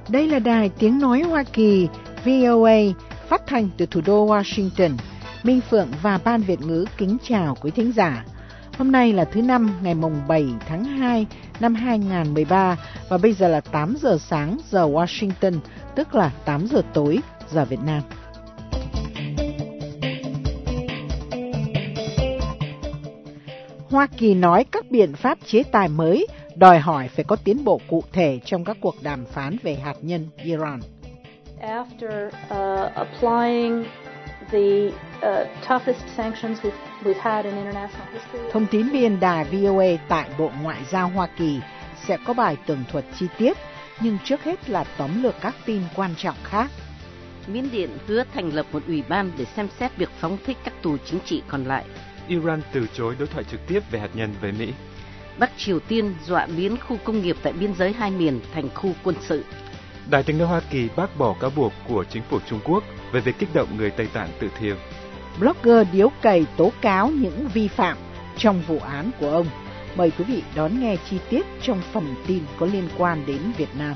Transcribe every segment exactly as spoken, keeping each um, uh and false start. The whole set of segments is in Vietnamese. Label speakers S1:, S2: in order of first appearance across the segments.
S1: Đây là đài tiếng nói Hoa Kỳ vê o a phát thanh từ thủ đô Washington. Minh Phượng và Ban Việt ngữ kính chào quý thính giả. Hôm nay là thứ Năm, ngày mùng bảy tháng hai năm hai nghìn không trăm mười ba và bây giờ là tám giờ sáng giờ Washington, tức là tám giờ tối giờ Việt Nam. Hoa Kỳ nói các biện pháp chế tài mới đòi hỏi phải có tiến bộ cụ thể trong các cuộc đàm phán về hạt nhân Iran.
S2: After uh, applying the uh, toughest sanctions we've, we've had in international history.
S1: Thông tín viên đài vê o a tại Bộ Ngoại giao Hoa Kỳ sẽ có bài tường thuật chi tiết, nhưng trước hết là tóm lược các tin quan trọng khác.
S3: Miến Điện hứa thành lập một ủy ban để xem xét việc phóng thích các tù chính trị còn lại.
S4: Iran từ chối đối thoại trực tiếp về hạt nhân với Mỹ.
S3: Bắc Triều Tiên dọa biến khu công nghiệp tại biên giới hai miền thành khu quân sự.
S4: Đài tiếng nói Hoa Kỳ bác bỏ cáo buộc của chính phủ Trung Quốc về việc kích động người Tây Tạng tự thiêu.
S1: Blogger điếu cày tố cáo những vi phạm trong vụ án của ông. Mời quý vị đón nghe chi tiết trong phần tin có liên quan đến Việt Nam.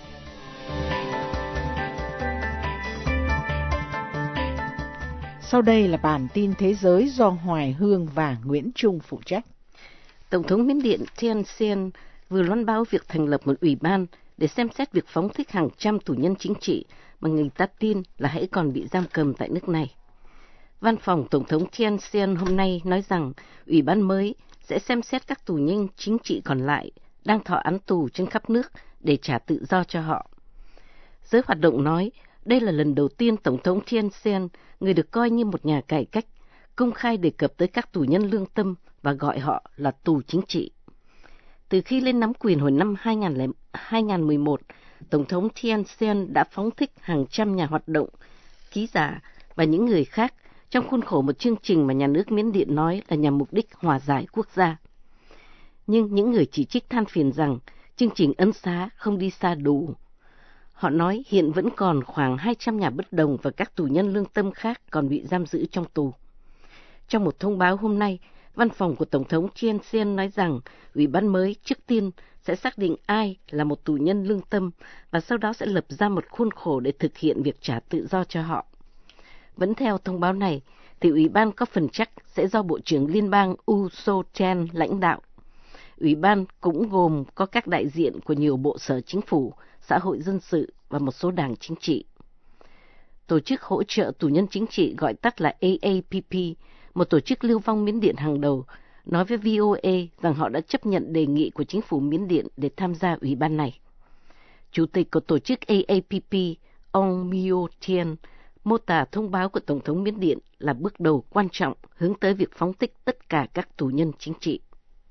S1: Sau đây là bản tin thế giới do Hoài Hương và Nguyễn Trung phụ trách.
S3: Tổng thống Miến Điện Thein Sein vừa loan báo việc thành lập một ủy ban để xem xét việc phóng thích hàng trăm tù nhân chính trị mà người ta tin là hãy còn bị giam cầm tại nước này. Văn phòng Tổng thống Thein Sein hôm nay nói rằng ủy ban mới sẽ xem xét các tù nhân chính trị còn lại đang thọ án tù trên khắp nước để trả tự do cho họ. Giới hoạt động nói đây là lần đầu tiên Tổng thống Thein Sein, người được coi như một nhà cải cách, công khai đề cập tới các tù nhân lương tâm và gọi họ là tù chính trị. Từ khi lên nắm quyền hồi năm hai nghìn không trăm mười một, Tổng thống Thein Sein đã phóng thích hàng trăm nhà hoạt động, ký giả và những người khác trong khuôn khổ một chương trình mà nhà nước Miến Điện nói là nhằm mục đích hòa giải quốc gia. Nhưng những người chỉ trích than phiền rằng chương trình ân xá không đi xa đủ. Họ nói hiện vẫn còn khoảng hai trăm nhà bất đồng và các tù nhân lương tâm khác còn bị giam giữ trong tù. Trong một thông báo hôm nay, văn phòng của Tổng thống Thein Sein nói rằng ủy ban mới trước tiên sẽ xác định ai là một tù nhân lương tâm và sau đó sẽ lập ra một khuôn khổ để thực hiện việc trả tự do cho họ. Vẫn theo thông báo này, thì ủy ban có phần chắc sẽ do Bộ trưởng Liên bang U So Chen lãnh đạo. Ủy ban cũng gồm có các đại diện của nhiều bộ sở chính phủ, xã hội dân sự và một số đảng chính trị. Tổ chức hỗ trợ tù nhân chính trị gọi tắt là A A P P, một tổ chức lưu vong Miến Điện hàng đầu, nói với vê o a rằng họ đã chấp nhận đề nghị của chính phủ Miến Điện để tham gia ủy ban này. Chủ tịch của tổ chức A A P P, ông Myo Thien, mô tả thông báo của Tổng thống Miến Điện là bước đầu quan trọng hướng tới việc phóng thích tất cả các tù nhân chính trị.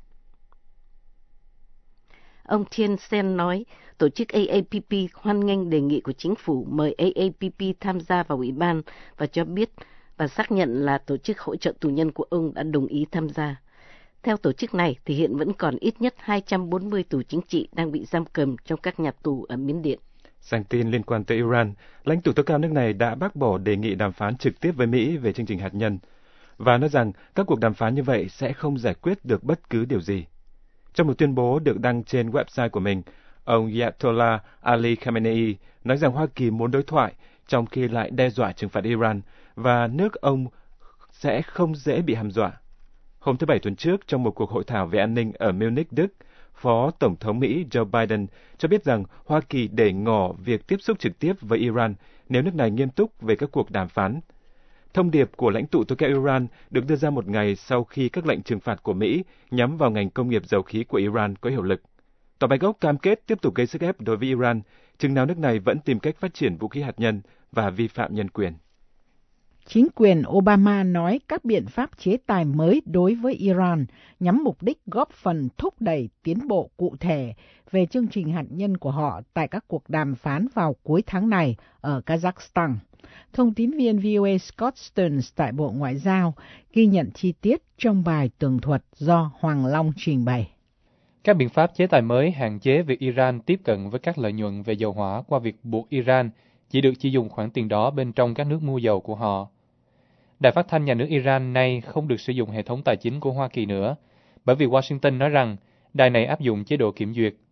S3: Ông Thein Sein nói tổ chức A A P P hoan nghênh đề nghị của chính phủ mời A A P P tham gia vào ủy ban và cho biết và xác nhận là tổ chức hỗ trợ tù nhân của ông đã đồng ý tham gia. Theo tổ chức này thì hiện vẫn còn ít nhất hai trăm bốn mươi tù chính trị đang bị giam cầm trong các nhà tù ở Miến Điện.
S4: Sang tin liên quan tới Iran, lãnh tụ tối cao nước này đã bác bỏ đề nghị đàm phán trực tiếp với Mỹ về chương trình hạt nhân và nói rằng các cuộc đàm phán như vậy sẽ không giải quyết được bất cứ điều gì. Trong một tuyên bố được đăng trên website của mình, ông Ayatollah Ali Khamenei nói rằng Hoa Kỳ muốn đối thoại trong khi lại đe dọa trừng phạt Iran và nước ông sẽ không dễ bị hăm dọa. Hôm thứ Bảy tuần trước, trong một cuộc hội thảo về an ninh ở Munich, Đức, Phó Tổng thống Mỹ Joe Biden cho biết rằng Hoa Kỳ để ngỏ việc tiếp xúc trực tiếp với Iran nếu nước này nghiêm túc về các cuộc đàm phán. Thông điệp của lãnh tụ tối cao Iran được đưa ra một ngày sau khi các lệnh trừng phạt của Mỹ nhắm vào ngành công nghiệp dầu khí của Iran có hiệu lực. Tòa Bạch Ốc cam kết tiếp tục gây sức ép đối với Iran, chừng nào nước này vẫn tìm cách phát triển vũ khí hạt nhân và vi phạm nhân quyền.
S1: Chính quyền Obama nói các biện pháp chế tài mới đối với Iran nhắm mục đích góp phần thúc đẩy tiến bộ cụ thể về chương trình hạt nhân của họ tại các cuộc đàm phán vào cuối tháng này ở Kazakhstan. Thông tín viên vê o a Scott Stearns tại Bộ Ngoại giao ghi nhận chi tiết trong bài tường thuật do Hoàng Long trình bày.
S5: Các biện pháp chế tài mới hạn chế việc Iran tiếp cận với các lợi nhuận về dầu hỏa qua việc buộc Iran chỉ được chỉ dùng khoản tiền đó bên trong các nước mua dầu của họ. Đài phát thanh nhà nước Iran nay không được sử dụng hệ thống tài chính của Hoa Kỳ nữa, bởi vì Washington nói rằng đài này áp dụng chế độ kiểm duyệt.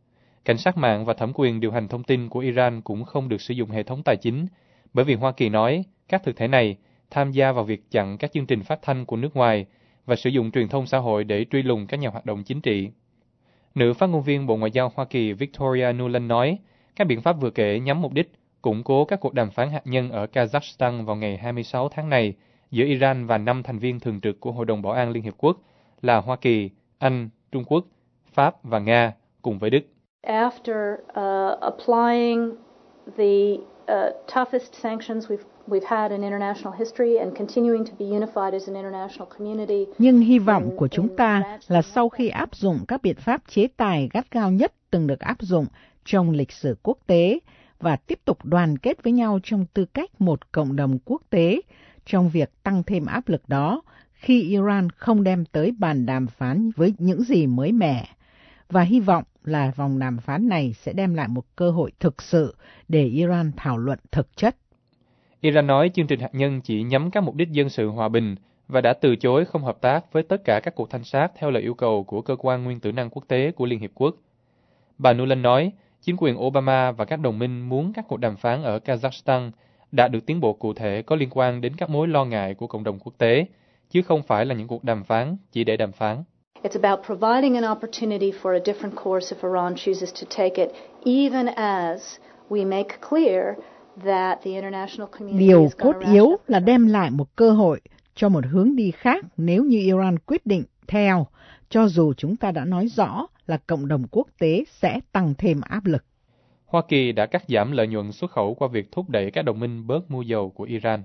S5: Cảnh sát mạng và thẩm quyền điều hành thông tin của Iran cũng không được sử dụng hệ thống tài chính, bởi vì Hoa Kỳ nói các thực thể này tham gia vào việc chặn các chương trình phát thanh của nước ngoài và sử dụng truyền thông xã hội để truy lùng các nhà hoạt động chính trị. Nữ phát ngôn viên Bộ Ngoại giao Hoa Kỳ Victoria Nuland nói, các biện pháp vừa kể nhắm mục đích củng cố các cuộc đàm phán hạt nhân ở Kazakhstan vào ngày hai mươi sáu tháng này giữa Iran và năm thành viên thường trực của Hội đồng Bảo an Liên Hiệp Quốc là Hoa Kỳ, Anh, Trung Quốc, Pháp và Nga, cùng với Đức.
S2: After uh, applying the uh, toughest sanctions we've we've had in international history and continuing to be unified as an international community.
S1: Nhưng hy vọng của chúng ta là sau khi áp dụng các biện pháp chế tài gắt gao nhất từng được áp dụng trong lịch sử quốc tế và tiếp tục đoàn kết với nhau trong tư cách một cộng đồng quốc tế trong việc tăng thêm áp lực đó khi Iran không đem tới bàn đàm phán với những gì mới mẻ. Và hy vọng là vòng đàm phán này sẽ đem lại một cơ hội thực sự để Iran thảo luận thực chất.
S5: Iran nói chương trình hạt nhân chỉ nhắm các mục đích dân sự hòa bình và đã từ chối không hợp tác với tất cả các cuộc thanh sát theo lời yêu cầu của Cơ quan Nguyên tử năng quốc tế của Liên Hiệp Quốc. Bà Nuland nói, chính quyền Obama và các đồng minh muốn các cuộc đàm phán ở Kazakhstan đạt được tiến bộ cụ thể có liên quan đến các mối lo ngại của cộng đồng quốc tế, chứ không phải là những cuộc đàm phán chỉ để đàm phán.
S2: It's about providing an opportunity for a different course if Iran chooses to take it, even as we make clear that the international community
S1: Điều
S2: is
S1: cốt
S2: going to
S1: yếu
S2: ratchet up.
S1: là đem lại một cơ hội cho một hướng đi khác nếu như Iran quyết định theo, cho dù chúng ta đã nói rõ là cộng đồng quốc tế sẽ tăng thêm áp lực.
S5: Hoa Kỳ đã cắt giảm lợi nhuận xuất khẩu qua việc thúc đẩy các đồng minh bớt mua dầu của Iran.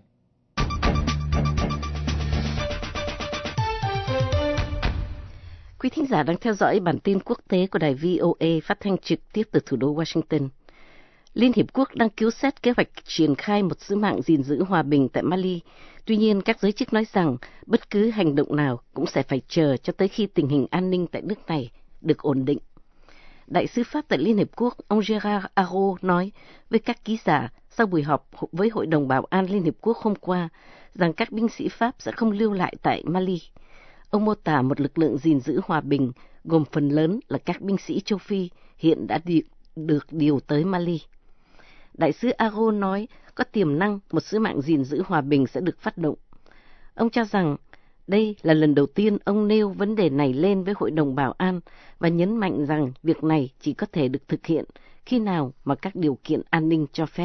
S3: Quý thính giả đang theo dõi bản tin quốc tế của đài vê o a phát thanh trực tiếp từ thủ đô Washington. Liên Hiệp Quốc đang cứu xét kế hoạch triển khai một sứ mạng gìn giữ hòa bình tại Mali. Tuy nhiên, các giới chức nói rằng bất cứ hành động nào cũng sẽ phải chờ cho tới khi tình hình an ninh tại nước này được ổn định. Đại sứ Pháp tại Liên Hiệp Quốc, ông Gérard Araud nói với các ký giả sau buổi họp với Hội đồng Bảo an Liên Hiệp Quốc hôm qua rằng các binh sĩ Pháp sẽ không lưu lại tại Mali. Ông mô tả một lực lượng gìn giữ hòa bình gồm phần lớn là các binh sĩ châu Phi hiện đã đi, được điều tới Mali. Đại sứ Araud nói có tiềm năng một sứ mạng gìn giữ hòa bình sẽ được phát động. Ông cho rằng đây là lần đầu tiên ông nêu vấn đề này lên với Hội đồng Bảo an và nhấn mạnh rằng việc này chỉ có thể được thực hiện khi nào mà các điều kiện an ninh cho phép.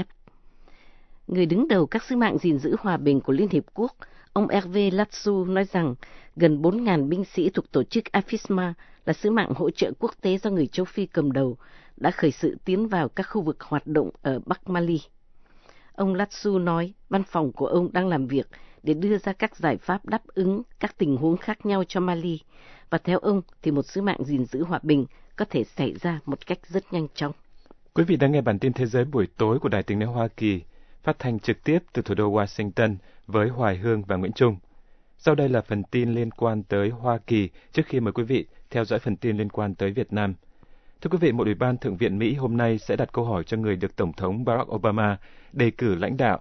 S3: Người đứng đầu các sứ mạng gìn giữ hòa bình của Liên Hiệp Quốc, ông Hervé Latsou nói rằng gần bốn nghìn binh sĩ thuộc tổ chức AFISMA là sứ mạng hỗ trợ quốc tế do người châu Phi cầm đầu đã khởi sự tiến vào các khu vực hoạt động ở Bắc Mali. Ông Latsou nói văn phòng của ông đang làm việc để đưa ra các giải pháp đáp ứng các tình huống khác nhau cho Mali, và theo ông thì một sứ mạng gìn giữ hòa bình có thể xảy ra một cách rất nhanh chóng.
S4: Quý vị đang nghe bản tin thế giới buổi tối của Đài Tiếng nói Hoa Kỳ, phát thanh trực tiếp từ thủ đô Washington với Hoài Hương và Nguyễn Trung. Sau đây là phần tin liên quan tới Hoa Kỳ trước khi mời quý vị theo dõi phần tin liên quan tới Việt Nam. Thưa quý vị, một ủy ban Thượng viện Mỹ hôm nay sẽ đặt câu hỏi cho người được Tổng thống Barack Obama đề cử lãnh đạo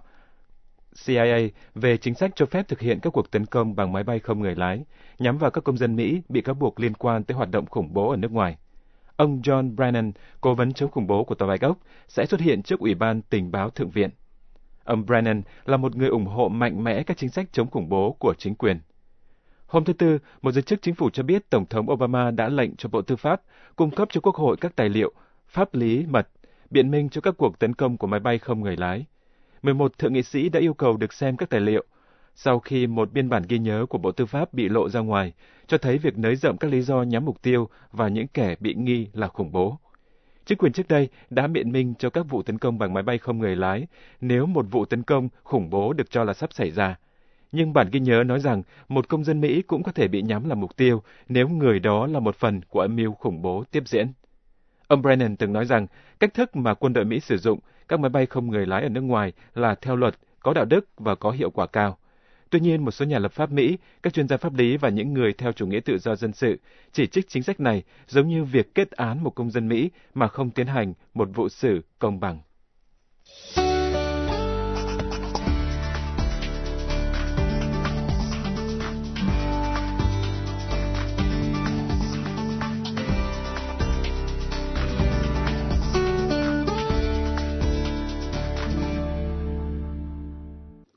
S4: C I A về chính sách cho phép thực hiện các cuộc tấn công bằng máy bay không người lái nhắm vào các công dân Mỹ bị cáo buộc liên quan tới hoạt động khủng bố ở nước ngoài. Ông John Brennan, cố vấn chống khủng bố của Tòa Bạch Ốc, sẽ xuất hiện trước Ủy ban Tình báo Thượng viện. Ông Brennan là một người ủng hộ mạnh mẽ các chính sách chống khủng bố của chính quyền. Hôm thứ Tư, một giới chức chính phủ cho biết Tổng thống Obama đã lệnh cho Bộ Tư pháp cung cấp cho Quốc hội các tài liệu, pháp lý mật, biện minh cho các cuộc tấn công của máy bay không người lái. mười một thượng nghị sĩ đã yêu cầu được xem các tài liệu, sau khi một biên bản ghi nhớ của Bộ Tư pháp bị lộ ra ngoài, cho thấy việc nới rộng các lý do nhắm mục tiêu và những kẻ bị nghi là khủng bố. Chính quyền trước đây đã biện minh cho các vụ tấn công bằng máy bay không người lái nếu một vụ tấn công khủng bố được cho là sắp xảy ra. Nhưng bản ghi nhớ nói rằng một công dân Mỹ cũng có thể bị nhắm làm mục tiêu nếu người đó là một phần của âm mưu khủng bố tiếp diễn. Ông Brennan từng nói rằng cách thức mà quân đội Mỹ sử dụng các máy bay không người lái ở nước ngoài là theo luật, có đạo đức và có hiệu quả cao. Tuy nhiên, một số nhà lập pháp Mỹ, các chuyên gia pháp lý và những người theo chủ nghĩa tự do dân sự chỉ trích chính sách này giống như việc kết án một công dân Mỹ mà không tiến hành một vụ xử công bằng.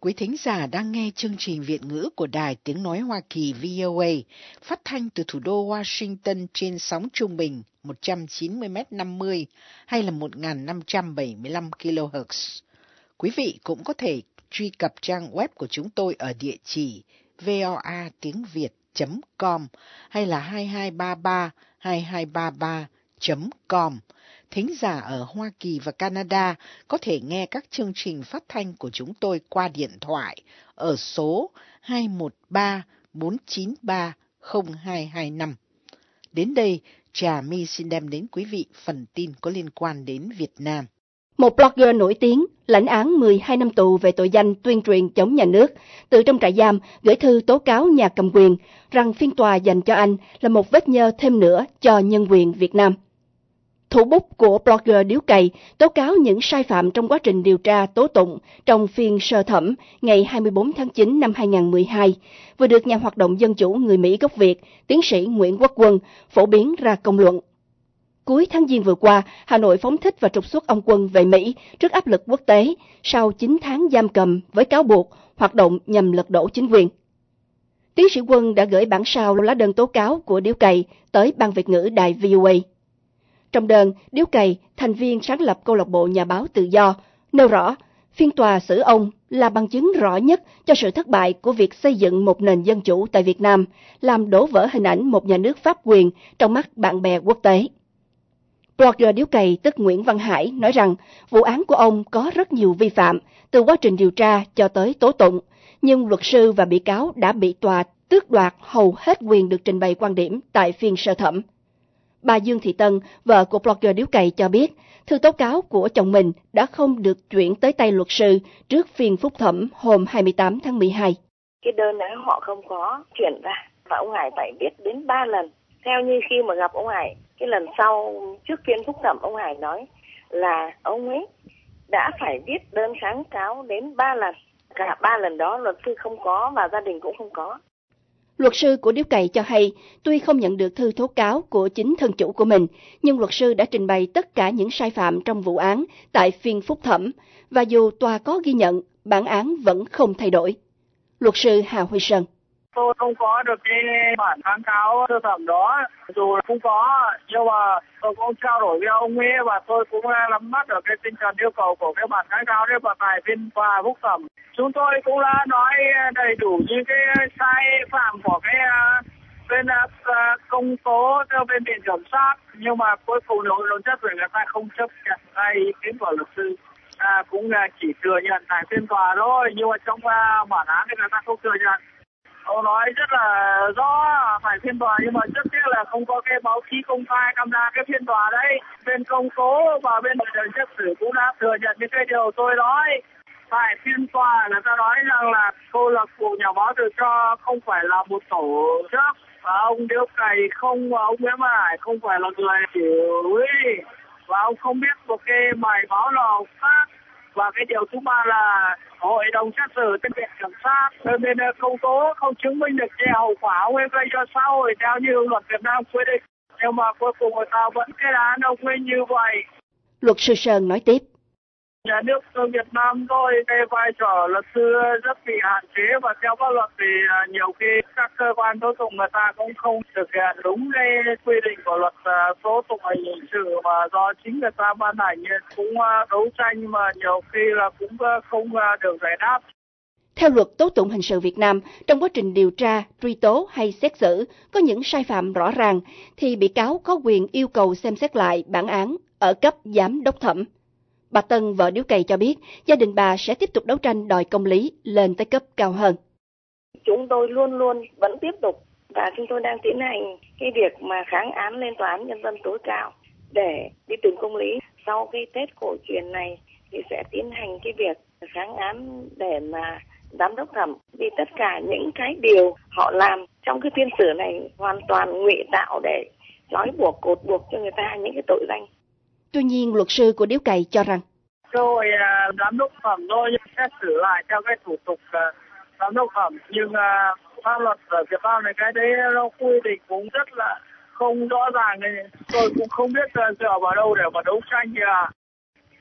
S1: Quý thính giả đang nghe chương trình Việt ngữ của Đài Tiếng Nói Hoa Kỳ vê o a, phát thanh từ thủ đô Washington trên sóng trung bình một trăm chín mươi mét năm mươi hay là một nghìn năm trăm bảy mươi lăm ki lô héc. Quý vị cũng có thể truy cập trang web của chúng tôi ở địa chỉ voa tiếng việt chấm com hay là hai hai ba ba hai hai ba ba chấm com. Thính giả ở Hoa Kỳ và Canada có thể nghe các chương trình phát thanh của chúng tôi qua điện thoại ở số hai một ba bốn chín ba không hai hai năm. Đến đây, Trà My xin đem đến quý vị phần tin có liên quan đến Việt Nam.
S6: Một blogger nổi tiếng, lãnh án mười hai năm tù về tội danh tuyên truyền chống nhà nước, từ trong trại giam gửi thư tố cáo nhà cầm quyền rằng phiên tòa dành cho anh là một vết nhơ thêm nữa cho nhân quyền Việt Nam. Thủ bút của blogger Điếu Cày tố cáo những sai phạm trong quá trình điều tra tố tụng trong phiên sơ thẩm ngày hai mươi bốn tháng chín năm hai nghìn không trăm mười hai, vừa được nhà hoạt động dân chủ người Mỹ gốc Việt, tiến sĩ Nguyễn Quốc Quân, phổ biến ra công luận. Cuối tháng Giêng vừa qua, Hà Nội phóng thích và trục xuất ông Quân về Mỹ trước áp lực quốc tế sau chín tháng giam cầm với cáo buộc hoạt động nhằm lật đổ chính quyền. Tiến sĩ Quân đã gửi bản sao lá đơn tố cáo của Điếu Cày tới Ban Việt ngữ đài vê o a. Trong đơn, Điếu Cày, thành viên sáng lập câu lạc bộ Nhà báo Tự do, nêu rõ phiên tòa xử ông là bằng chứng rõ nhất cho sự thất bại của việc xây dựng một nền dân chủ tại Việt Nam, làm đổ vỡ hình ảnh một nhà nước pháp quyền trong mắt bạn bè quốc tế. Blogger Điếu Cày tức Nguyễn Văn Hải nói rằng vụ án của ông có rất nhiều vi phạm, từ quá trình điều tra cho tới tố tụng, nhưng luật sư và bị cáo đã bị tòa tước đoạt hầu hết quyền được trình bày quan điểm tại phiên sơ thẩm. Bà Dương Thị Tân, vợ của blogger Điếu Cày cho biết, thư tố cáo của chồng mình đã không được chuyển tới tay luật sư trước phiên phúc thẩm hôm hai mươi tám tháng mười hai.
S7: Cái đơn đó họ không có chuyển ra, và ông Hải phải viết đến ba lần. Theo như khi mà gặp ông Hải, cái lần sau trước phiên phúc thẩm, ông Hải nói là ông ấy đã phải viết đơn kháng cáo đến ba lần. Cả ba lần đó luật sư không có và gia đình cũng không có.
S6: Luật sư của Điếu Cày cho hay, tuy không nhận được thư tố cáo của chính thân chủ của mình, nhưng luật sư đã trình bày tất cả những sai phạm trong vụ án tại phiên phúc thẩm, và dù tòa có ghi nhận, bản án vẫn không thay đổi. Luật sư Hà Huy Sơn:
S8: Tôi không có được cái bản kháng cáo sơ thẩm đó, dù không có, nhưng mà tôi cũng trao đổi với ông ấy và tôi cũng nắm bắt được cái tinh thần yêu cầu của cái bản kháng cáo đấy, và tại phiên tòa phúc thẩm chúng tôi cũng đã nói đầy đủ những cái sai phạm của cái bên công tố theo bên viện kiểm sát, nhưng mà cuối cùng hội đồng xét xử người ta không chấp nhận ngay ý kiến của luật sư, à, cũng chỉ thừa nhận tại phiên tòa thôi, nhưng mà trong bản án thì người ta không thừa nhận. Ông nói rất là rõ phải phiên tòa, nhưng mà rất tiếc là không có cái báo chí công khai tham gia cái phiên tòa đấy. Bên công tố và bên hội đồng xét xử cũng đã thừa nhận những cái điều tôi nói. Tại phiên tòa người ta nói rằng là câu lạc bộ Nhà báo Tự do không phải là một tổ chức, và ông Điếu Cày không, và ông Nguyễn Văn Hải không phải là người chỉ huy, và ông không biết một cái bài báo nào khác. Và cái điều thứ ba là hội đồng xét xử trên viện kiểm sát bên bên công tố không chứng minh được cái hậu quả ông ấy gây cho xã hội theo như luật Việt Nam quy định, nhưng mà cuối cùng người ta vẫn kết án ông ấy như vậy.
S6: Luật sư Sơn nói tiếp:
S8: Nhà nước Việt Nam thôi, cái vai trò luật sư rất bị hạn chế, và theo pháp luật thì nhiều khi các cơ quan tố tụng người ta cũng không thực hiện đúng cái quy định của luật tố tụng hình sự mà do chính người ta ban hành, cũng đấu tranh mà nhiều khi là cũng không được giải đáp.
S6: Theo luật tố tụng hình sự Việt Nam, trong quá trình điều tra, truy tố hay xét xử có những sai phạm rõ ràng thì bị cáo có quyền yêu cầu xem xét lại bản án ở cấp giám đốc thẩm. Bà Tân, vợ Điếu Cày cho biết, gia đình bà sẽ tiếp tục đấu tranh đòi công lý lên tới cấp cao hơn.
S7: Chúng tôi luôn luôn vẫn tiếp tục, và chúng tôi đang tiến hành cái việc mà kháng án lên Tòa án Nhân dân tối cao để đi tìm công lý. Sau cái Tết cổ truyền này thì sẽ tiến hành cái việc kháng án để mà giám đốc thẩm, vì tất cả những cái điều họ làm trong cái phiên xử này hoàn toàn ngụy tạo để trói buộc, cột buộc cho người ta những cái tội danh.
S6: Tuy nhiên, luật sư của Điếu Cày cho rằng
S8: rồi uh, giám đốc thẩm thôi, xét xử lại theo cái thủ tục uh, giám đốc thẩm, nhưng uh, pháp luật ở Việt Nam này cái đấy nó quy định cũng rất là không rõ ràng, này tôi cũng không biết uh, dựa vào đâu để mà đấu tranh kìa.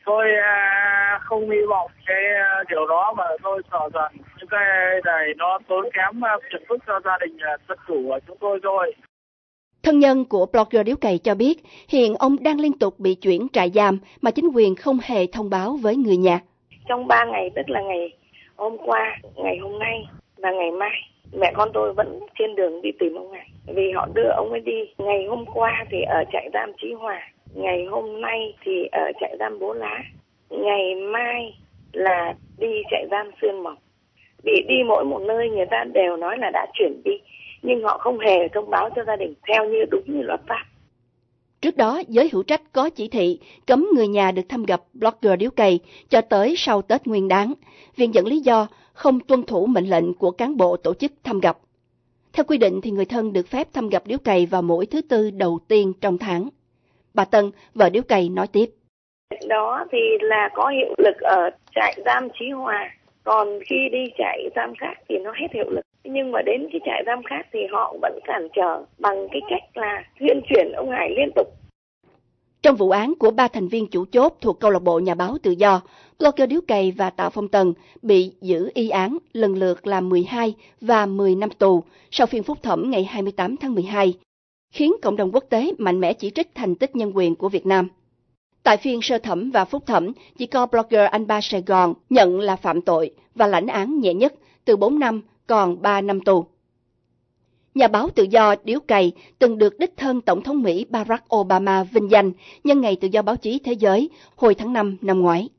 S8: Tôi à, không hy vọng cái à, điều đó, mà tôi sợ rằng những cái này nó tốn kém phiền phức cho gia đình dân chủ của chúng tôi thôi.
S6: Thân nhân của blogger Điếu Cày cho biết hiện ông đang liên tục bị chuyển trại giam mà chính quyền không hề thông báo với người nhà.
S7: Trong ba ngày, tức là ngày hôm qua, ngày hôm nay và ngày mai, mẹ con tôi vẫn trên đường đi tìm ông này. Vì họ đưa ông ấy đi. Ngày hôm qua thì ở trại giam Chí Hòa, ngày hôm nay thì ở trại giam Bố Lá, ngày mai là đi trại giam Xuyên Mộc. Bị đi mỗi một nơi người ta đều nói là đã chuyển đi, nhưng họ không hề thông báo cho gia đình theo như đúng như luật pháp.
S6: Trước đó, giới hữu trách có chỉ thị cấm người nhà được thăm gặp blogger Điếu Cày cho tới sau Tết Nguyên Đán. Viện dẫn lý do không tuân thủ mệnh lệnh của cán bộ tổ chức thăm gặp. Theo quy định thì người thân được phép thăm gặp Điếu Cày vào mỗi thứ tư đầu tiên trong tháng. Bà Tân, vợ Điếu Cày nói tiếp.
S7: Đó thì là có hiệu lực ở trại giam Chí Hòa. Còn khi đi trại giam khác thì nó hết hiệu lực. Nhưng mà đến cái trại giam khác thì họ vẫn cản trở bằng cái cách là tuyên truyền ông Hải liên tục.
S6: Trong vụ án của ba thành viên chủ chốt thuộc câu lạc bộ Nhà báo Tự do, blogger Điếu Cày và Tạ Phong Tần bị giữ y án lần lượt là mười hai và mười năm tù sau phiên phúc thẩm ngày hai mươi tám tháng mười hai, khiến cộng đồng quốc tế mạnh mẽ chỉ trích thành tích nhân quyền của Việt Nam. Tại phiên sơ thẩm và phúc thẩm, chỉ có blogger Anh Ba Sài Gòn nhận là phạm tội và lãnh án nhẹ nhất từ bốn năm còn ba năm tù. Nhà báo tự do Điếu Cày từng được đích thân Tổng thống Mỹ Barack Obama vinh danh nhân ngày tự do báo chí thế giới hồi tháng năm năm ngoái.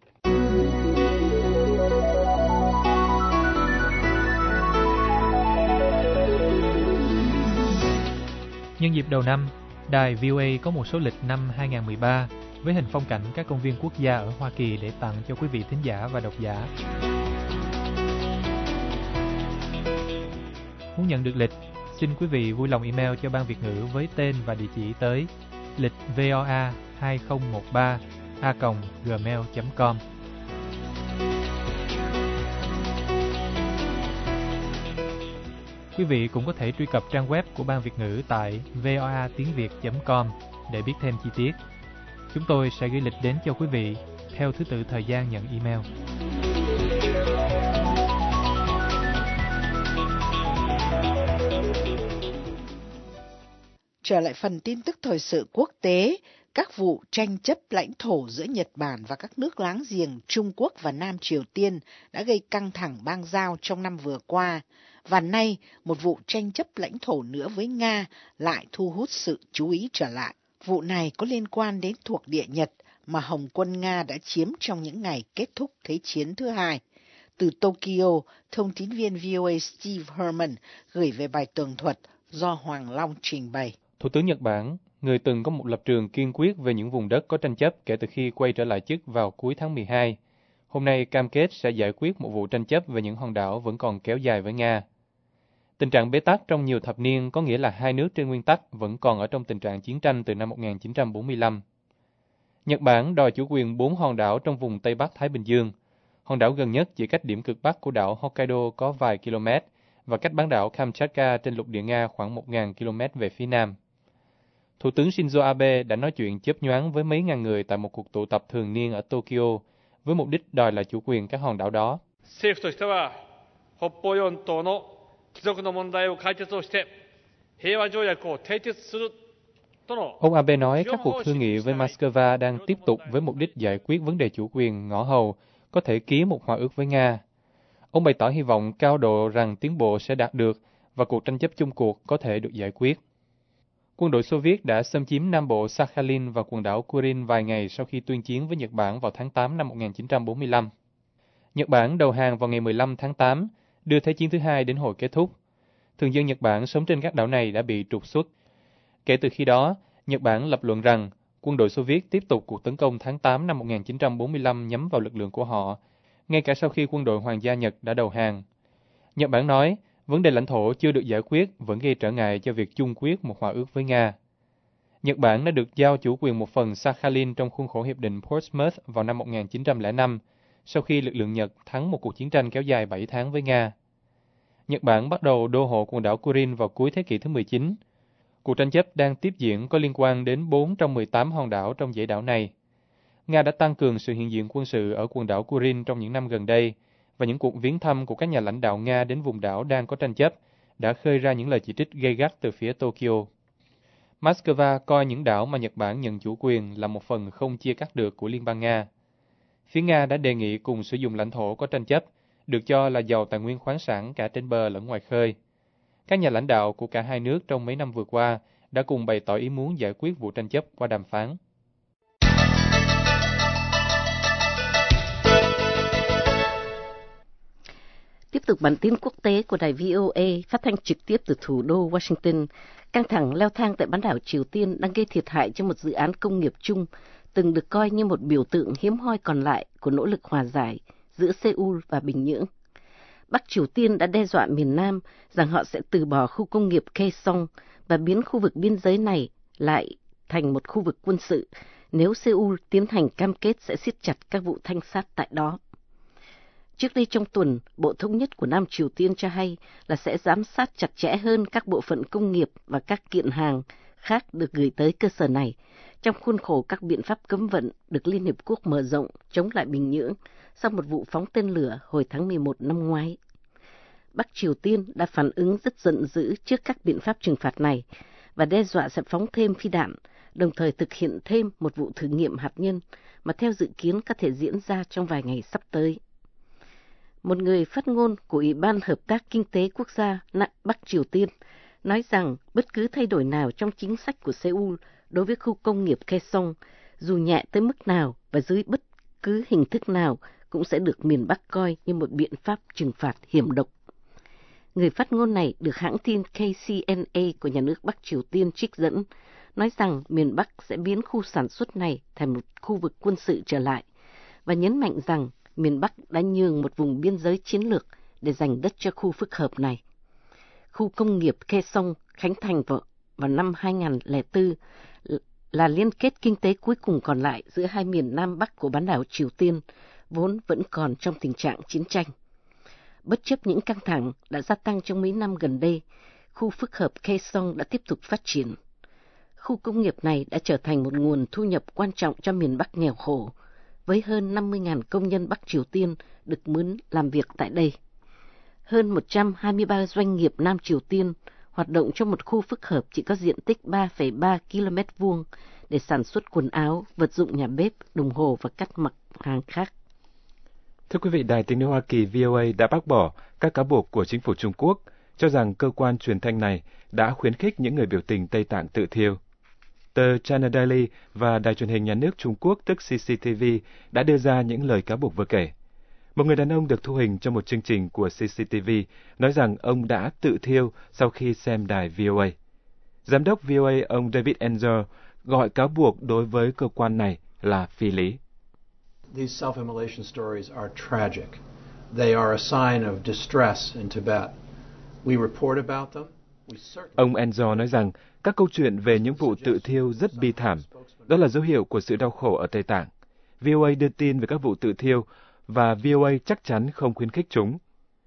S5: Nhân dịp đầu năm, đài vê o a có một số lịch năm hai không một ba với hình phong cảnh các công viên quốc gia ở Hoa Kỳ để tặng cho quý vị thính giả và độc giả. Muốn nhận được lịch, xin quý vị vui lòng email cho Ban Việt ngữ với tên và địa chỉ tới lịch voa hai không một ba a còng gmail chấm com. Quý vị cũng có thể truy cập trang web của Ban Việt ngữ tại voa tiếng việt chấm com để biết thêm chi tiết. Chúng tôi sẽ gửi lịch đến cho quý vị theo thứ tự thời gian nhận email.
S1: Trở lại phần tin tức thời sự quốc tế, các vụ tranh chấp lãnh thổ giữa Nhật Bản và các nước láng giềng Trung Quốc và Nam Triều Tiên đã gây căng thẳng bang giao trong năm vừa qua. Và nay, một vụ tranh chấp lãnh thổ nữa với Nga lại thu hút sự chú ý trở lại. Vụ này có liên quan đến thuộc địa Nhật mà Hồng quân Nga đã chiếm trong những ngày kết thúc Thế chiến thứ hai. Từ Tokyo, thông tín viên vê o a Steve Herman gửi về bài tường thuật do Hoàng Long trình bày.
S5: Thủ tướng Nhật Bản, người từng có một lập trường kiên quyết về những vùng đất có tranh chấp kể từ khi quay trở lại chức vào cuối tháng mười hai, hôm nay cam kết sẽ giải quyết một vụ tranh chấp về những hòn đảo vẫn còn kéo dài với Nga. Tình trạng bế tắc trong nhiều thập niên có nghĩa là hai nước trên nguyên tắc vẫn còn ở trong tình trạng chiến tranh từ năm một nghìn chín trăm bốn mươi lăm. Nhật Bản đòi chủ quyền bốn hòn đảo trong vùng Tây Bắc Thái Bình Dương. Hòn đảo gần nhất chỉ cách điểm cực Bắc của đảo Hokkaido có vài km và cách bán đảo Kamchatka trên lục địa Nga khoảng một nghìn km về phía nam. Thủ tướng Shinzo Abe đã nói chuyện chớp nhoáng với mấy ngàn người tại một cuộc tụ tập thường niên ở Tokyo với mục đích đòi lại chủ quyền các hòn đảo đó. Ông Abe nói các cuộc thương nghị với Moscow đang tiếp tục với mục đích giải quyết vấn đề chủ quyền ngõ hầu, có thể ký một hòa ước với Nga. Ông bày tỏ hy vọng cao độ rằng tiến bộ sẽ đạt được và cuộc tranh chấp chung cuộc có thể được giải quyết. Quân đội Xô Viết đã xâm chiếm Nam Bộ Sakhalin và quần đảo Kuril vài ngày sau khi tuyên chiến với Nhật Bản vào tháng tám năm một nghìn chín trăm bốn mươi lăm. Nhật Bản đầu hàng vào ngày mười lăm tháng tám, đưa Thế chiến thứ hai đến hồi kết thúc. Thường dân Nhật Bản sống trên các đảo này đã bị trục xuất. Kể từ khi đó, Nhật Bản lập luận rằng quân đội Xô Viết tiếp tục cuộc tấn công tháng tám năm một nghìn chín trăm bốn mươi lăm nhắm vào lực lượng của họ, ngay cả sau khi quân đội Hoàng gia Nhật đã đầu hàng. Nhật Bản nói, vấn đề lãnh thổ chưa được giải quyết vẫn gây trở ngại cho việc chung quyết một hòa ước với Nga. Nhật Bản đã được giao chủ quyền một phần Sakhalin trong khuôn khổ hiệp định Portsmouth vào năm một nghìn chín trăm lẻ năm, sau khi lực lượng Nhật thắng một cuộc chiến tranh kéo dài bảy tháng với Nga. Nhật Bản bắt đầu đô hộ quần đảo Kuril vào cuối thế kỷ thứ mười chín. Cuộc tranh chấp đang tiếp diễn có liên quan đến bốn trong mười tám hòn đảo trong dãy đảo này. Nga đã tăng cường sự hiện diện quân sự ở quần đảo Kurin trong những năm gần đây, và những cuộc viếng thăm của các nhà lãnh đạo Nga đến vùng đảo đang có tranh chấp đã khơi ra những lời chỉ trích gay gắt từ phía Tokyo. Moscow coi những đảo mà Nhật Bản nhận chủ quyền là một phần không chia cắt được của Liên bang Nga. Phía Nga đã đề nghị cùng sử dụng lãnh thổ có tranh chấp, được cho là giàu tài nguyên khoáng sản cả trên bờ lẫn ngoài khơi. Các nhà lãnh đạo của cả hai nước trong mấy năm vừa qua đã cùng bày tỏ ý muốn giải quyết vụ tranh chấp qua đàm phán.
S3: Tiếp tục bản tin quốc tế của đài vê o a phát thanh trực tiếp từ thủ đô Washington. Căng thẳng leo thang tại bán đảo Triều Tiên đang gây thiệt hại cho một dự án công nghiệp chung từng được coi như một biểu tượng hiếm hoi còn lại của nỗ lực hòa giải giữa Seoul và Bình Nhưỡng. Bắc Triều Tiên đã đe dọa miền Nam rằng họ sẽ từ bỏ khu công nghiệp Kaesong và biến khu vực biên giới này lại thành một khu vực quân sự nếu Seoul tiến hành cam kết sẽ siết chặt các vụ thanh sát tại đó. Trước đây trong tuần, Bộ Thống nhất của Nam Triều Tiên cho hay là sẽ giám sát chặt chẽ hơn các bộ phận công nghiệp và các kiện hàng khác được gửi tới cơ sở này, trong khuôn khổ các biện pháp cấm vận được Liên Hiệp Quốc mở rộng chống lại Bình Nhưỡng sau một vụ phóng tên lửa hồi tháng mười một năm ngoái. Bắc Triều Tiên đã phản ứng rất giận dữ trước các biện pháp trừng phạt này và đe dọa sẽ phóng thêm phi đạn, đồng thời thực hiện thêm một vụ thử nghiệm hạt nhân mà theo dự kiến có thể diễn ra trong vài ngày sắp tới. Một người phát ngôn của Ủy ban Hợp tác Kinh tế Quốc gia Bắc Triều Tiên nói rằng bất cứ thay đổi nào trong chính sách của Seoul đối với khu công nghiệp Kaesong, dù nhẹ tới mức nào và dưới bất cứ hình thức nào, cũng sẽ được miền Bắc coi như một biện pháp trừng phạt hiểm độc. Người phát ngôn này được hãng tin K C N A của nhà nước Bắc Triều Tiên trích dẫn, nói rằng miền Bắc sẽ biến khu sản xuất này thành một khu vực quân sự trở lại, và nhấn mạnh rằng miền Bắc đã nhường một vùng biên giới chiến lược để dành đất cho khu phức hợp này. Khu công nghiệp Kaesong khánh thành vào, vào năm hai nghìn không trăm lẻ bốn là liên kết kinh tế cuối cùng còn lại giữa hai miền Nam Bắc của bán đảo Triều Tiên, vốn vẫn còn trong tình trạng chiến tranh. Bất chấp những căng thẳng đã gia tăng trong mấy năm gần đây, khu phức hợp Kaesong đã tiếp tục phát triển. Khu công nghiệp này đã trở thành một nguồn thu nhập quan trọng cho miền Bắc nghèo khổ, với hơn năm mươi nghìn công nhân Bắc Triều Tiên được mướn làm việc tại đây. Hơn một trăm hai mươi ba doanh nghiệp Nam Triều Tiên hoạt động trong một khu phức hợp chỉ có diện tích ba phẩy ba ki lô mét vuông để sản xuất quần áo, vật dụng nhà bếp, đồng hồ và các mặt hàng khác.
S4: Thưa quý vị, Đài Tiếng nói Hoa Kỳ V O A đã bác bỏ các cáo buộc của chính phủ Trung Quốc, cho rằng cơ quan truyền thanh này đã khuyến khích những người biểu tình Tây Tạng tự thiêu. Tờ China Daily và Đài truyền hình nhà nước Trung Quốc tức C C T V đã đưa ra những lời cáo buộc vừa kể. Một người đàn ông được thu hình trong một chương trình của C C T V nói rằng ông đã tự thiêu sau khi xem đài V O A. Giám đốc V O A ông David Enzer gọi cáo buộc đối với cơ quan này là phi lý.
S9: These self-immolation stories are tragic. They are a sign of distress in Tibet. We report about them.
S4: Ông Enzo nói rằng các câu chuyện về những vụ tự thiêu rất bi thảm. Đó là dấu hiệu của sự đau khổ ở Tây Tạng. V O A đưa tin về các vụ tự thiêu và V O A chắc chắn không khuyến khích chúng.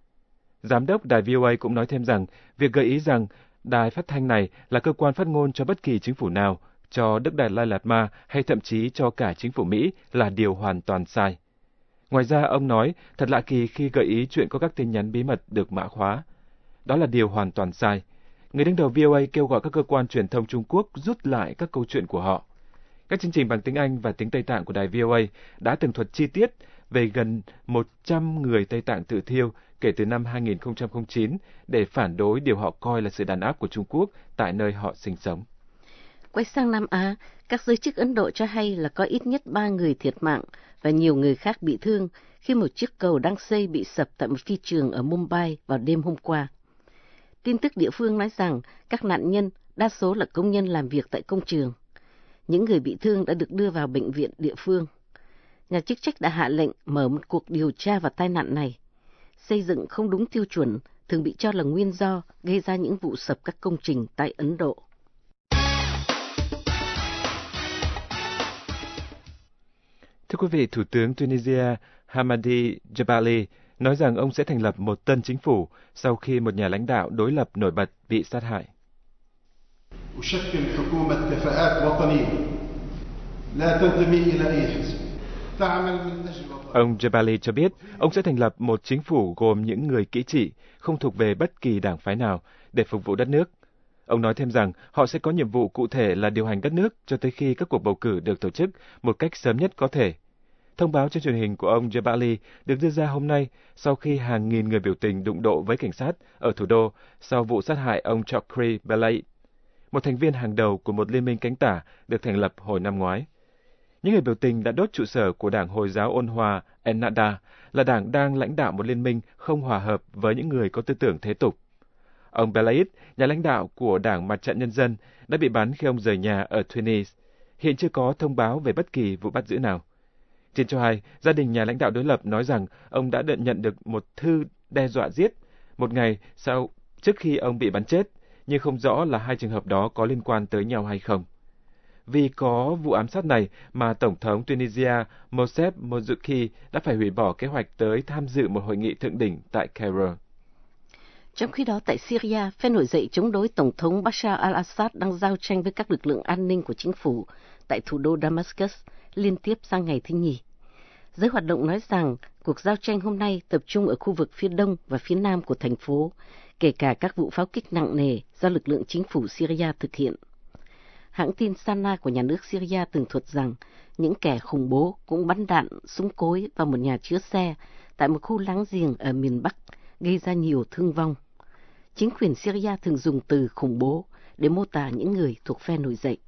S4: Giám đốc đài V O A cũng nói thêm rằng việc gợi ý rằng đài phát thanh này là cơ quan phát ngôn cho bất kỳ chính phủ nào, cho Đức Đạt Lai Lạt Ma hay thậm chí cho cả chính phủ Mỹ là điều hoàn toàn sai. Ngoài ra, ông nói thật lạ kỳ khi gợi ý chuyện có các tin nhắn bí mật được mã khóa. Đó là điều hoàn toàn sai. Người đứng đầu V O A kêu gọi các cơ quan truyền thông Trung Quốc rút lại các câu chuyện của họ. Các chương trình bằng tiếng Anh và tiếng Tây Tạng của đài V O A đã tường thuật chi tiết về gần một trăm người Tây Tạng tự thiêu kể từ năm hai nghìn không trăm lẻ chín để phản đối điều họ coi là sự đàn áp của Trung Quốc tại nơi họ sinh sống.
S3: Quay sang Nam Á, các giới chức Ấn Độ cho hay là có ít nhất ba người thiệt mạng và nhiều người khác bị thương khi một chiếc cầu đang xây bị sập tại một phi trường ở Mumbai vào đêm hôm qua. Tin tức địa phương nói rằng các nạn nhân đa số là công nhân làm việc tại công trường. Những người bị thương đã được đưa vào bệnh viện địa phương. Nhà chức trách đã hạ lệnh mở một cuộc điều tra vào tai nạn này. Xây dựng không đúng tiêu chuẩn thường bị cho là nguyên do gây ra những vụ sập các công trình tại Ấn Độ.
S4: Thưa quý vị, Thủ tướng Tunisia Hamadi Jebali nói rằng ông sẽ thành lập một tân chính phủ sau khi một nhà lãnh đạo đối lập nổi bật bị sát hại. Ông Jebali cho biết ông sẽ thành lập một chính phủ gồm những người kỹ trị, không thuộc về bất kỳ đảng phái nào, để phục vụ đất nước. Ông nói thêm rằng họ sẽ có nhiệm vụ cụ thể là điều hành đất nước cho tới khi các cuộc bầu cử được tổ chức một cách sớm nhất có thể. Thông báo trên truyền hình của ông Jebali được đưa ra hôm nay sau khi hàng nghìn người biểu tình đụng độ với cảnh sát ở thủ đô sau vụ sát hại ông Chokri Belaid, một thành viên hàng đầu của một liên minh cánh tả được thành lập hồi năm ngoái. Những người biểu tình đã đốt trụ sở của Đảng Hồi giáo ôn hòa Ennahda, là đảng đang lãnh đạo một liên minh không hòa hợp với những người có tư tưởng thế tục. Ông Belaid, nhà lãnh đạo của Đảng Mặt trận Nhân dân, đã bị bắn khi ông rời nhà ở Tunis. Hiện chưa có thông báo về bất kỳ vụ bắt giữ nào. Tin cho hay, gia đình nhà lãnh đạo đối lập nói rằng ông đã nhận được một thư đe dọa giết một ngày sau trước khi ông bị bắn chết, nhưng không rõ là hai trường hợp đó có liên quan tới nhau hay không. Vì có vụ ám sát này mà Tổng thống Tunisia Moceb Mozuki đã phải hủy bỏ kế hoạch tới tham dự một hội nghị thượng đỉnh tại Cairo.
S3: Trong khi đó, tại Syria, phe nổi dậy chống đối Tổng thống Bashar al-Assad đang giao tranh với các lực lượng an ninh của chính phủ tại thủ đô Damascus liên tiếp sang ngày thứ Nhì. Giới hoạt động nói rằng cuộc giao tranh hôm nay tập trung ở khu vực phía đông và phía nam của thành phố, kể cả các vụ pháo kích nặng nề do lực lượng chính phủ Syria thực hiện. Hãng tin Sana của nhà nước Syria tường thuật rằng những kẻ khủng bố cũng bắn đạn súng cối vào một nhà chứa xe tại một khu láng giềng ở miền Bắc, gây ra nhiều thương vong. Chính quyền Syria thường dùng từ khủng bố để mô tả những người thuộc phe nổi dậy.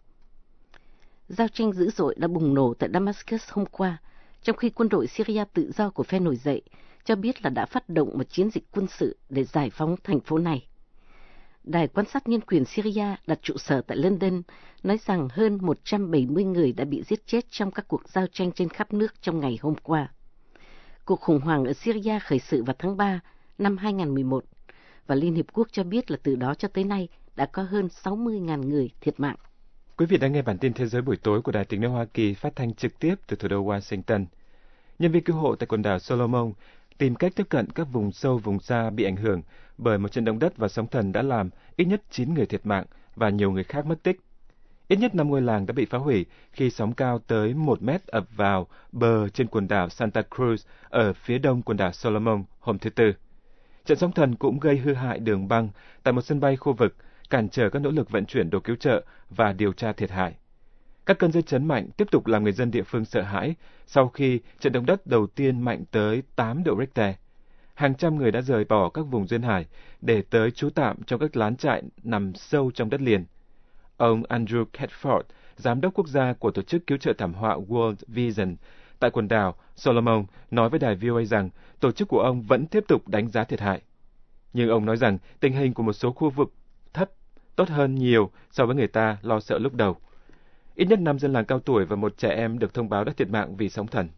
S3: Giao tranh dữ dội đã bùng nổ tại Damascus hôm qua, trong khi quân đội Syria tự do của phe nổi dậy cho biết là đã phát động một chiến dịch quân sự để giải phóng thành phố này. Đài quan sát nhân quyền Syria đặt trụ sở tại London nói rằng hơn một trăm bảy mươi người đã bị giết chết trong các cuộc giao tranh trên khắp nước trong ngày hôm qua. Cuộc khủng hoảng ở Syria khởi sự vào tháng ba năm hai nghìn không trăm mười một, và Liên Hiệp Quốc cho biết là từ đó cho tới nay đã có hơn sáu mươi nghìn người thiệt mạng.
S4: Quý vị đang nghe bản tin Thế giới buổi tối của Đài Tiếng nói Hoa Kỳ phát thanh trực tiếp từ thủ đô Washington. Nhân viên cứu hộ tại quần đảo Solomon tìm cách tiếp cận các vùng sâu vùng xa bị ảnh hưởng bởi một trận động đất và sóng thần đã làm ít nhất chín người thiệt mạng và nhiều người khác mất tích. Ít nhất năm ngôi làng đã bị phá hủy khi sóng cao tới một mét ập vào bờ trên quần đảo Santa Cruz ở phía đông quần đảo Solomon hôm thứ Tư. Trận sóng thần cũng gây hư hại đường băng tại một sân bay khu vực, cản trở các nỗ lực vận chuyển đồ cứu trợ và điều tra thiệt hại. Các cơn dư chấn mạnh tiếp tục làm người dân địa phương sợ hãi sau khi trận động đất đầu tiên mạnh tới tám độ Richter. Hàng trăm người đã rời bỏ các vùng duyên hải để tới trú tạm trong các lán trại nằm sâu trong đất liền. Ông Andrew Catford, giám đốc quốc gia của tổ chức cứu trợ thảm họa World Vision tại quần đảo Solomon, nói với đài vê o a rằng tổ chức của ông vẫn tiếp tục đánh giá thiệt hại. Nhưng ông nói rằng tình hình của một số khu vực thấp, tốt hơn nhiều so với người ta lo sợ lúc đầu. Ít nhất năm dân làng cao tuổi và một trẻ em được thông báo đã thiệt mạng vì sóng thần.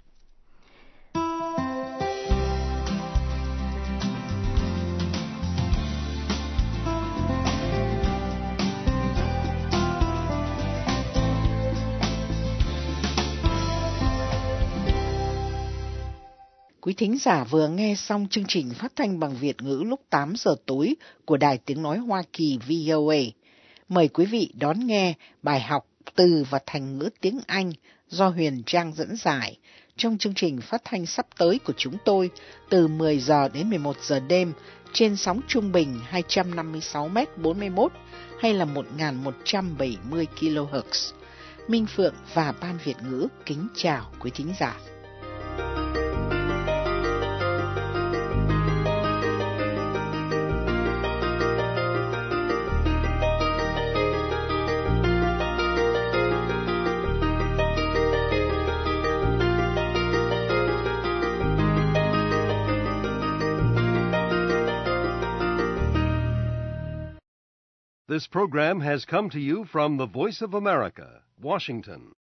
S1: Quý thính giả vừa nghe xong chương trình phát thanh bằng Việt ngữ lúc tám giờ tối của Đài Tiếng nói Hoa Kỳ vê o a. Mời quý vị đón nghe bài học từ và thành ngữ tiếng Anh do Huyền Trang dẫn giải trong chương trình phát thanh sắp tới của chúng tôi từ mười giờ đến mười một giờ đêm trên sóng trung bình hai trăm năm mươi sáu mét bốn mươi mốt hay là một nghìn một trăm bảy mươi ki lô héc. Minh Phượng và Ban Việt ngữ kính chào quý thính giả.
S10: This program has come to you from the Voice of America, Washington.